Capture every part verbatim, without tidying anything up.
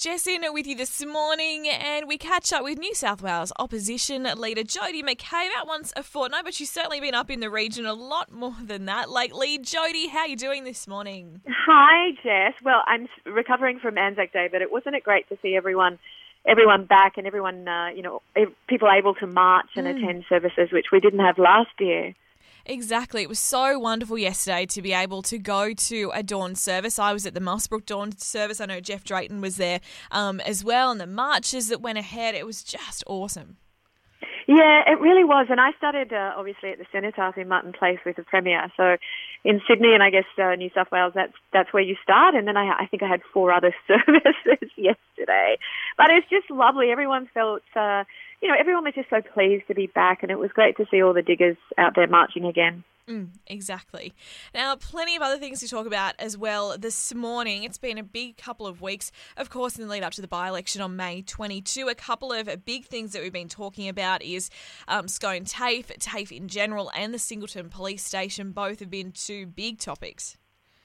Jess in with you this morning, and we catch up with New South Wales Opposition Leader Jodie McCabe about once a fortnight, but she's certainly been up in the region a lot more than that lately. Jodie, how are you doing this morning? Hi, Jess. Well, I'm recovering from Anzac Day, but it wasn't it great to see everyone everyone back and everyone, uh, you know, people able to march and mm. attend services, which we didn't have last year. Exactly. It was so wonderful yesterday to be able to go to a dawn service. I was at the Mossbrook dawn service. I know Jeff Drayton was there um, as well, and the marches that went ahead. It was just awesome. Yeah, it really was. And I started, uh, obviously, at the Cenotaph in Martin Place with the Premier. So in Sydney and I guess uh, New South Wales, that's that's where you start. And then I, I think I had four other services yesterday. But it's just lovely. Everyone felt... Uh, You know, everyone was just so pleased to be back, and it was great to see all the diggers out there marching again. Mm, exactly. Now, plenty of other things to talk about as well this morning. It's been a big couple of weeks, of course, in the lead up to the by-election on May twenty-second. A couple of big things that we've been talking about is um, Scone TAFE, TAFE in general, and the Singleton Police Station. Both have been two big topics.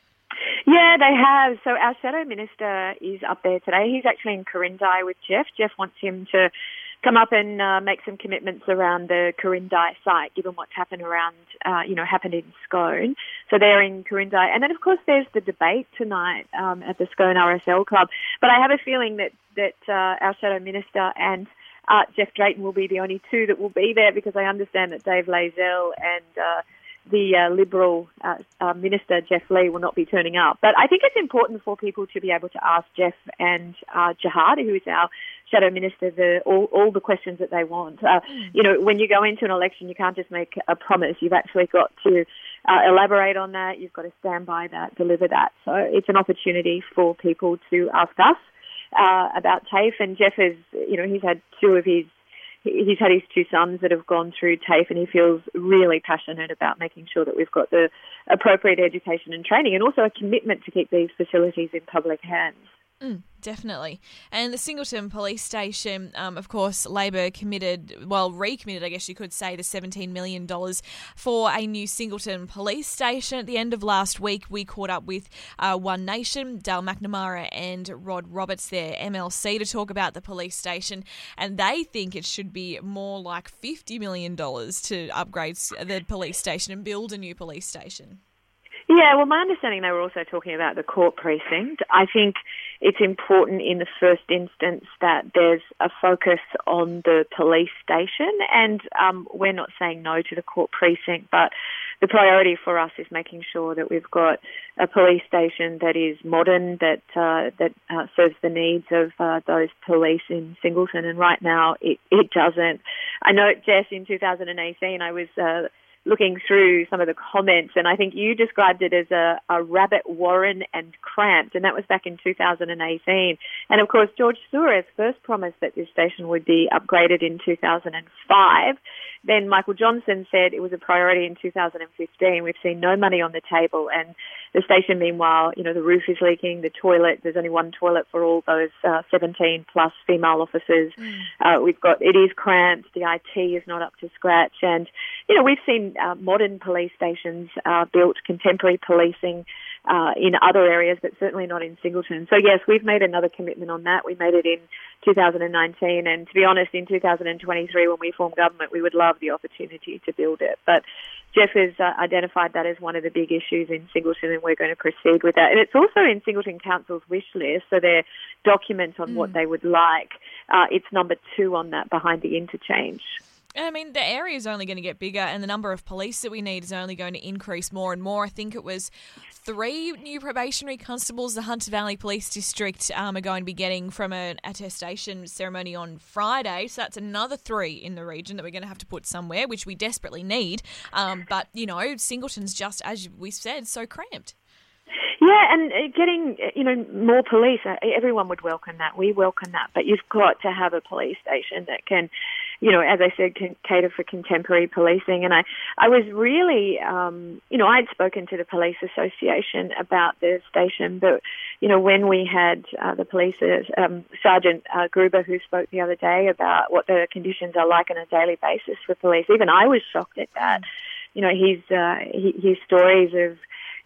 Yeah, they have. So our Shadow Minister is up there today. He's actually in Quirindi with Jeff. Jeff wants him to come up and uh, make some commitments around the Quirindi site, given what's happened around, uh, you know, happened in Scone. So they're in Quirindi. And then, of course, there's the debate tonight um, at the Scone R S L Club. But I have a feeling that, that uh, our Shadow Minister and uh, Jeff Drayton will be the only two that will be there, because I understand that Dave Lazell and uh, the uh, Liberal uh, uh, Minister, Jeff Lee, will not be turning up. But I think it's important for people to be able to ask Jeff and uh, Jihad, who is our Shadow Minister, the, all, all the questions that they want. Uh, you know, when you go into an election, you can't just make a promise. You've actually got to uh, elaborate on that. You've got to stand by that, deliver that. So it's an opportunity for people to ask us uh, about TAFE. And Jeff is, you know, he's had two of his He's had his two sons that have gone through TAFE, and he feels really passionate about making sure that we've got the appropriate education and training, and also a commitment to keep these facilities in public hands. Mm, definitely. And the Singleton Police Station, um, of course, Labor committed, well, recommitted, I guess you could say, the seventeen million dollars for a new Singleton Police Station. At the end of last week, we caught up with uh, One Nation, Dale McNamara and Rod Roberts, their M L C, to talk about the police station, and they think it should be more like fifty million dollars to upgrade the police station and build a new police station. Yeah, well, my understanding, they were also talking about the court precinct. I think it's important in the first instance that there's a focus on the police station, and um, we're not saying no to the court precinct, but the priority for us is making sure that we've got a police station that is modern, that uh, that uh, serves the needs of uh, those police in Singleton, and right now it, it doesn't. I know, Jess, in two thousand eighteen, I was... Uh, looking through some of the comments, and I think you described it as a, a rabbit warren and cramped, and that was back in two thousand eighteen. And of course, George Soros first promised that this station would be upgraded in two thousand five. Then Michael Johnson said it was a priority in two thousand fifteen. We've seen no money on the table, and the station, meanwhile, you know, the roof is leaking, the toilet, there's only one toilet for all those uh, seventeen plus female officers. Mm. Uh, we've got, it is cramped, the I T is not up to scratch, and, you know, we've seen uh, modern police stations uh, built, contemporary policing uh, in other areas, but certainly not in Singleton. So yes, we've made another commitment on that. We made it in two thousand nineteen, and to be honest, in two thousand twenty-three, when we form government, we would love the opportunity to build it. But Jeff has uh, identified that as one of the big issues in Singleton, and we're going to proceed with that. And it's also in Singleton Council's wish list, so their document on mm. what they would like. Uh, it's number two on that, behind the interchange. I mean, the area is only going to get bigger, and the number of police that we need is only going to increase more and more. I think it was three new probationary constables the Hunter Valley Police District um, are going to be getting from an attestation ceremony on Friday. So that's another three in the region that we're going to have to put somewhere, which we desperately need. Um, but, you know, Singleton's just, as we said, so cramped. Yeah, and getting, you know, more police, everyone would welcome that. We welcome that. But you've got to have a police station that can, you know, as I said, can cater for contemporary policing. And I, I was really, um, you know, I'd spoken to the Police Association about the station, but, you know, when we had uh, the police, um, Sergeant uh, Gruber, who spoke the other day about what the conditions are like on a daily basis for police, even I was shocked at that. You know, his, uh, his stories of,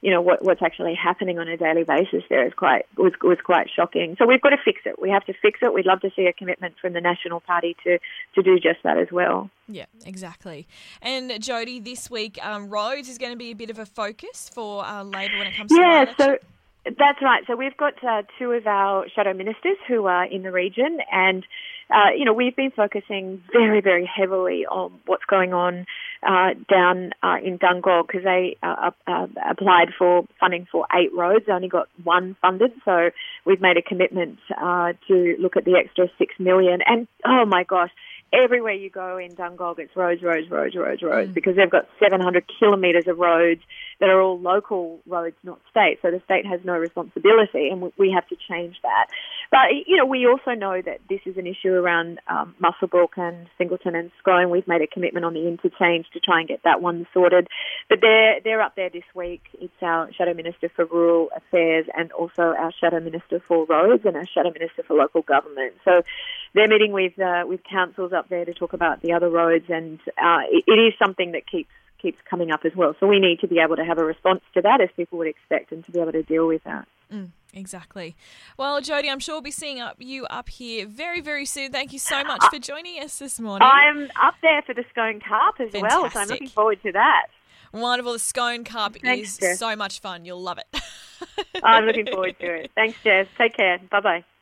you know, what, what's actually happening on a daily basis there is quite was was quite shocking. So we've got to fix it. We have to fix it. We'd love to see a commitment from the National Party to, to do just that as well. Yeah, exactly. And Jodie, this week, um, roads is going to be a bit of a focus for uh, Labor when it comes to yeah, the so that's right. So we've got uh, two of our shadow ministers who are in the region, and uh, you know, we've been focusing very, very heavily on what's going on uh, down uh, in Dungog, because they uh, uh, applied for funding for eight roads, only got one funded. So we've made a commitment uh, to look at the extra six million. And oh my gosh, everywhere you go in Dungog, it's roads, roads, roads, roads, roads, mm. because they've got seven hundred kilometres of roads that are all local roads, not state. So the state has no responsibility, and we have to change that. But, you know, we also know that this is an issue around um, Muswellbrook and Singleton and Scone. We've made a commitment on the interchange to try and get that one sorted. But they're, they're up there this week. It's our Shadow Minister for Rural Affairs and also our Shadow Minister for Roads and our Shadow Minister for Local Government. So they're meeting with uh, with councils up there to talk about the other roads, and uh, it, it is something that keeps keeps coming up as well. So we need to be able to have a response to that, as people would expect, and to be able to deal with that. Mm, exactly. Well, Jodie, I'm sure we'll be seeing up you up here very, very soon. Thank you so much for joining us this morning. I'm up there for the Scone Carp as Fantastic. well, so I'm looking forward to that. Wonderful. The Scone Carp Thanks, is Jess. so much fun. You'll love it. I'm looking forward to it. Thanks, Jess. Take care. Bye-bye.